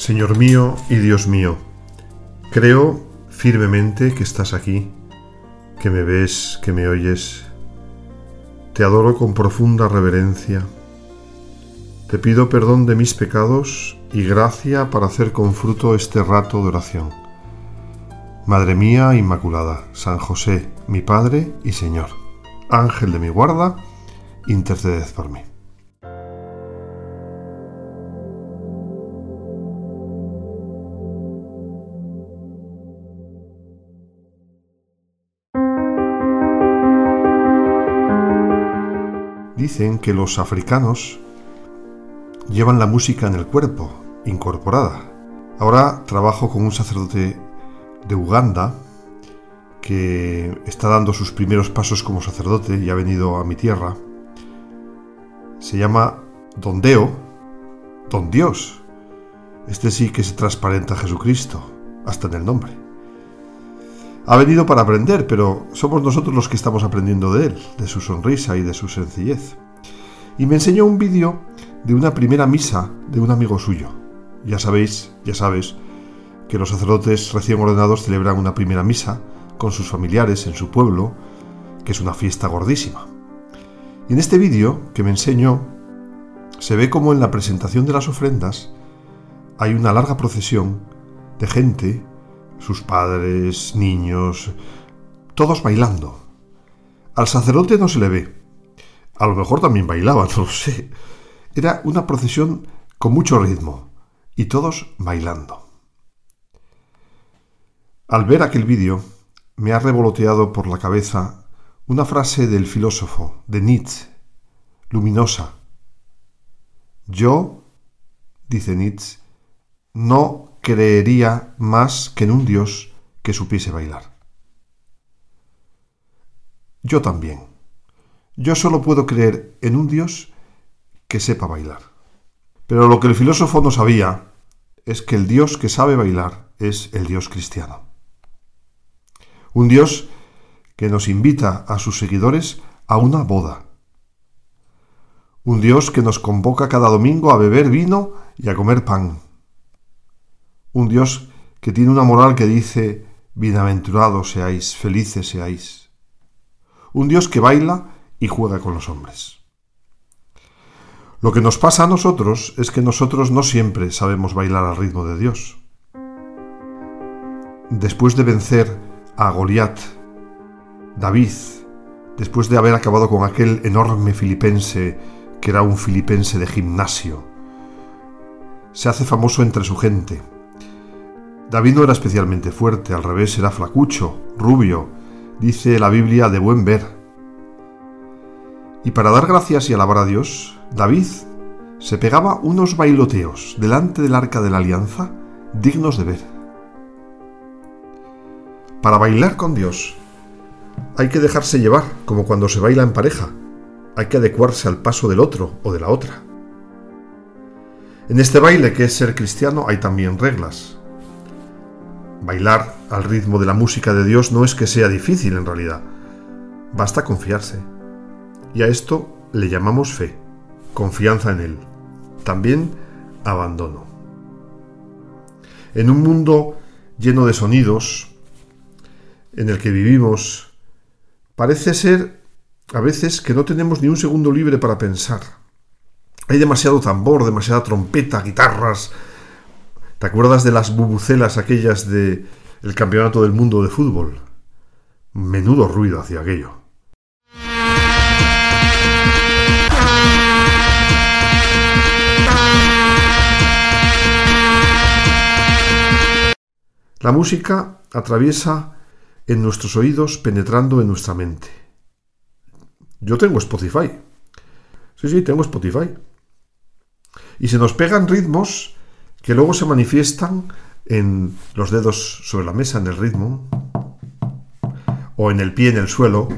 Señor mío y Dios mío, creo firmemente que estás aquí, que me ves, que me oyes. Te adoro con profunda reverencia. Te pido perdón de mis pecados y gracia para hacer con fruto este rato de oración. Madre mía Inmaculada, San José, mi Padre y Señor, Ángel de mi guarda, interceded por mí. Dicen que los africanos llevan la música en el cuerpo, incorporada. Ahora trabajo con un sacerdote de Uganda que está dando sus primeros pasos como sacerdote y ha venido a mi tierra. Se llama Don Deo, Don Dios. Este sí que se transparenta a Jesucristo, hasta en el nombre. Ha venido para aprender, pero somos nosotros los que estamos aprendiendo de él, de su sonrisa y de su sencillez. Y me enseñó un vídeo de una primera misa de un amigo suyo. Ya sabes, que los sacerdotes recién ordenados celebran una primera misa con sus familiares en su pueblo, que es una fiesta gordísima. Y en este vídeo que me enseñó, se ve como en la presentación de las ofrendas hay una larga procesión de gente, sus padres, niños, todos bailando. Al sacerdote no se le ve. A lo mejor también bailaba, no lo sé. Era una procesión con mucho ritmo y todos bailando. Al ver aquel vídeo, me ha revoloteado por la cabeza una frase del filósofo, de Nietzsche, luminosa. Yo, dice Nietzsche, no creería más que en un Dios que supiese bailar. Yo también. Yo solo puedo creer en un Dios que sepa bailar. Pero lo que el filósofo no sabía es que el Dios que sabe bailar es el Dios cristiano. Un Dios que nos invita a sus seguidores a una boda. Un Dios que nos convoca cada domingo a beber vino y a comer pan. Un Dios que tiene una moral que dice: bienaventurados seáis, felices seáis. Un Dios que baila y juega con los hombres. Lo que nos pasa a nosotros es que nosotros no siempre sabemos bailar al ritmo de Dios. Después de vencer a Goliat, David, después de haber acabado con aquel enorme filipense que era un filipense de gimnasio, se hace famoso entre su gente. David no era especialmente fuerte, al revés, era flacucho, rubio, dice la Biblia, de buen ver. Y para dar gracias y alabar a Dios, David se pegaba unos bailoteos delante del arca de la alianza dignos de ver. Para bailar con Dios hay que dejarse llevar, como cuando se baila en pareja. Hay que adecuarse al paso del otro o de la otra. En este baile que es ser cristiano hay también reglas. Bailar al ritmo de la música de Dios no es que sea difícil en realidad. Basta confiarse. Y a esto le llamamos fe, confianza en Él. También abandono. En un mundo lleno de sonidos en el que vivimos, parece ser a veces que no tenemos ni un segundo libre para pensar. Hay demasiado tambor, demasiada trompeta, guitarras. ¿Te acuerdas de las bubucelas aquellas del Campeonato del Mundo de fútbol? Menudo ruido hacía aquello. La música atraviesa en nuestros oídos penetrando en nuestra mente. Yo tengo Spotify. Sí, tengo Spotify. Y se nos pegan ritmos que luego se manifiestan en los dedos sobre la mesa en el ritmo, o en el pie en el suelo,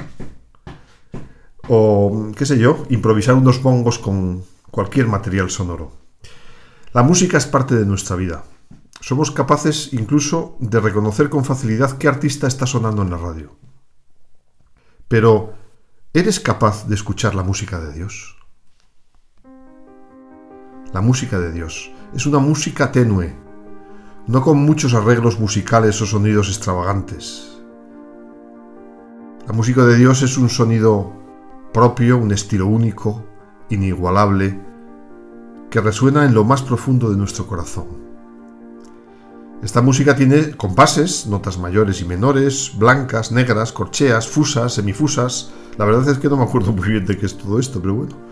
o, qué sé yo, improvisar unos bongos con cualquier material sonoro. La música es parte de nuestra vida. Somos capaces incluso de reconocer con facilidad qué artista está sonando en la radio. Pero, ¿eres capaz de escuchar la música de Dios? La música de Dios Es una música tenue, no con muchos arreglos musicales o sonidos extravagantes. La música de Dios es un sonido propio, un estilo único, inigualable, que resuena en lo más profundo de nuestro corazón. Esta música tiene compases, notas mayores y menores, blancas, negras, corcheas, fusas, semifusas. La verdad es que no me acuerdo muy bien de qué es todo esto, pero bueno.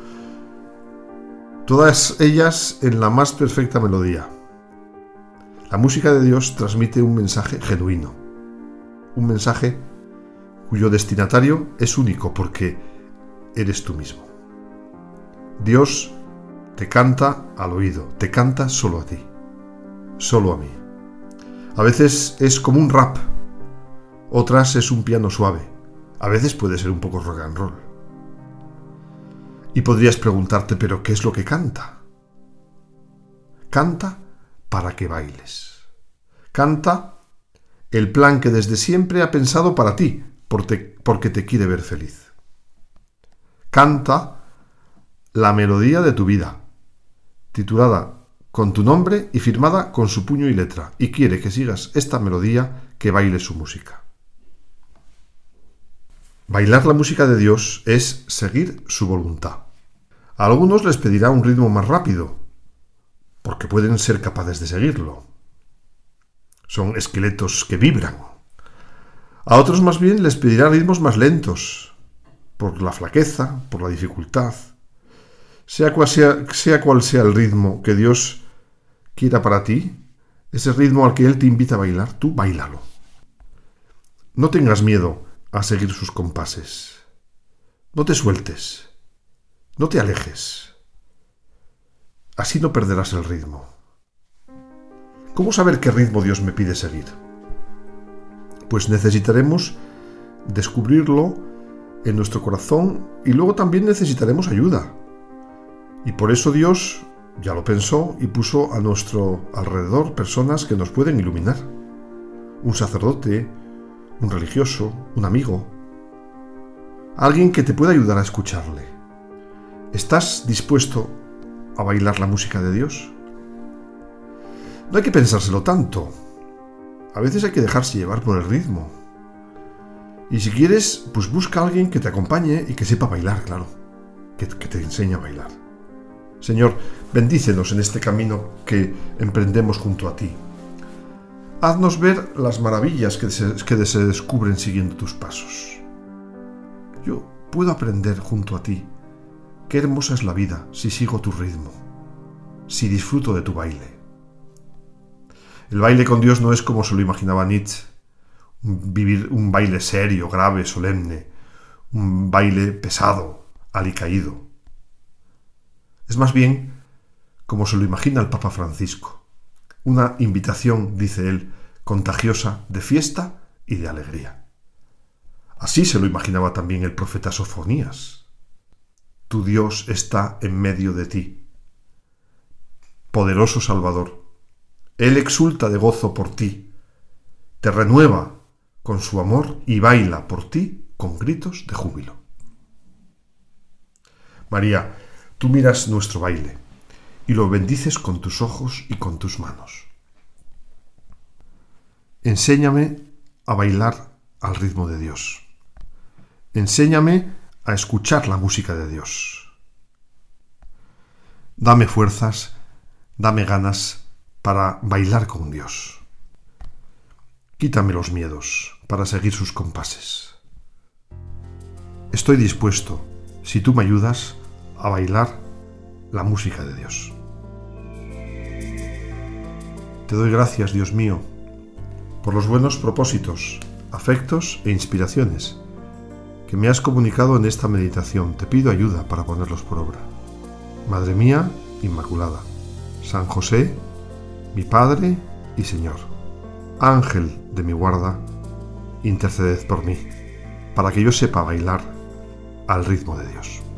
Todas ellas en la más perfecta melodía. La música de Dios transmite un mensaje genuino, un mensaje cuyo destinatario es único porque eres tú mismo. Dios te canta al oído, te canta solo a ti, solo a mí. A veces es como un rap, otras es un piano suave, a veces puede ser un poco rock and roll. Y podrías preguntarte, ¿pero qué es lo que canta? Canta para que bailes. Canta el plan que desde siempre ha pensado para ti, porque te quiere ver feliz. Canta la melodía de tu vida, titulada con tu nombre y firmada con su puño y letra, y quiere que sigas esta melodía, que bailes su música. Bailar la música de Dios es seguir su voluntad. A algunos les pedirá un ritmo más rápido, porque pueden ser capaces de seguirlo. Son esqueletos que vibran. A otros más bien les pedirá ritmos más lentos, por la flaqueza, por la dificultad. Sea cual sea el ritmo que Dios quiera para ti, ese ritmo al que Él te invita a bailar, tú báilalo. No tengas miedo a seguir sus compases. No te sueltes. No te alejes. Así no perderás el ritmo. ¿Cómo saber qué ritmo Dios me pide seguir? Pues necesitaremos descubrirlo en nuestro corazón y luego también necesitaremos ayuda. Y por eso Dios ya lo pensó y puso a nuestro alrededor personas que nos pueden iluminar. Un sacerdote, un religioso, un amigo. Alguien que te pueda ayudar a escucharle. ¿Estás dispuesto a bailar la música de Dios? No hay que pensárselo tanto. A veces hay que dejarse llevar por el ritmo. Y si quieres, pues busca a alguien que te acompañe y que sepa bailar, claro. Que te enseñe a bailar. Señor, bendícenos en este camino que emprendemos junto a ti. Haznos ver las maravillas que se descubren siguiendo tus pasos. Yo puedo aprender junto a ti qué hermosa es la vida si sigo tu ritmo, si disfruto de tu baile. El baile con Dios no es como se lo imaginaba Nietzsche, vivir un baile serio, grave, solemne, un baile pesado, alicaído. Es más bien como se lo imagina el Papa Francisco, una invitación, dice él, contagiosa de fiesta y de alegría. Así se lo imaginaba también el profeta Sofonías. Tu Dios está en medio de ti, poderoso Salvador. Él exulta de gozo por ti, te renueva con su amor y baila por ti con gritos de júbilo. María, tú miras nuestro baile y lo bendices con tus ojos y con tus manos. Enséñame a bailar al ritmo de Dios. Enséñame a escuchar la música de Dios. Dame fuerzas, dame ganas para bailar con Dios. Quítame los miedos para seguir sus compases. Estoy dispuesto, si tú me ayudas, a bailar la música de Dios. Te doy gracias, Dios mío, por los buenos propósitos, afectos e inspiraciones que me has comunicado en esta meditación. Te pido ayuda para ponerlos por obra. Madre mía Inmaculada, San José, mi Padre y Señor, Ángel de mi guarda, interceded por mí, para que yo sepa bailar al ritmo de Dios.